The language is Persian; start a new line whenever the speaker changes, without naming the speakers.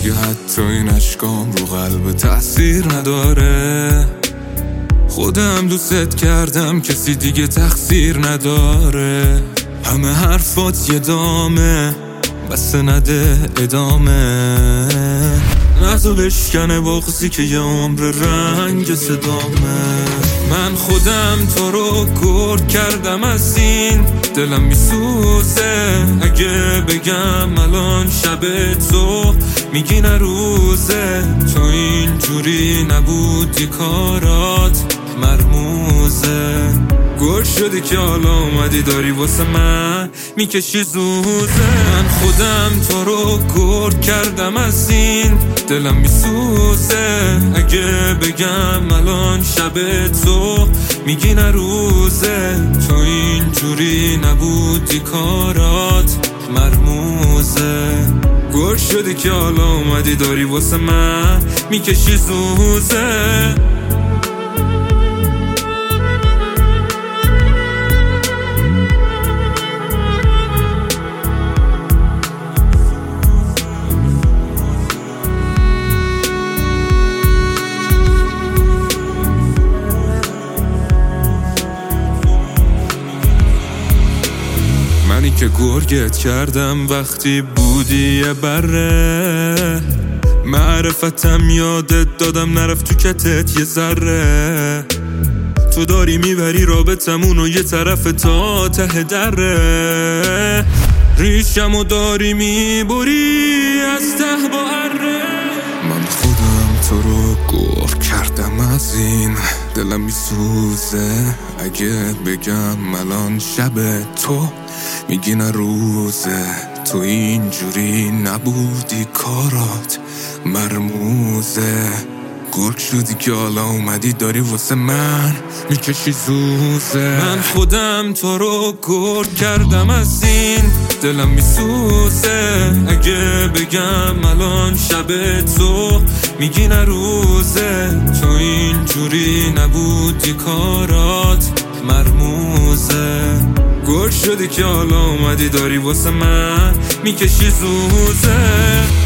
اگه حتی این اشکام رو قلب تأثیر نداره. خودم دوست کردم کسی دیگه تقصیر نداره. همه حرفات یه دامه بس نده ادامه. نزو بشکنه بغضی که یه عمر رنگ صدامه. من خودم تو رو گرد کردم از این دلم میسوزه. اگه بگم الان شب تو میگی نه روزه. تو اینجوری نبودی کارات مرموزه. گل شدی که حالا اومدی داری واسه من میکشی زوزه. من خودم تو رو گرد کردم از این دلم میسوزه. اگه بگم الان شب تو میگی نه روزه. تو اینجوری نبودی کارات مرموزه. گل شدی که حالا اومدی داری واسه من میکشی زوزه. منی که گرگت کردم وقتی بودی یه بره. معرفتم یادت دادم نرفت تو کتت یه ذره. تو داری میبری رابطمونو یه طرف تا ته دره. ریشمو داری میبری از ته با اره. من خودم تو رو گرگ کردم از این دلم میسوزه. اگه بگم الان شب تو میگی نه روزه. تو اینجوری نبودی کارات مرموزه. گرگ شدی که حالا اومدی داری واسه من میکشی زوزه. من خودم تو رو گرگ کردم از این دلم میسوزه. اگه بگم الان شب تو میگی نه روزه. تو اینجوری نبودی کارات مرموزه. گل شدی که حالا اومدی داری واسه من میکشی زوزه.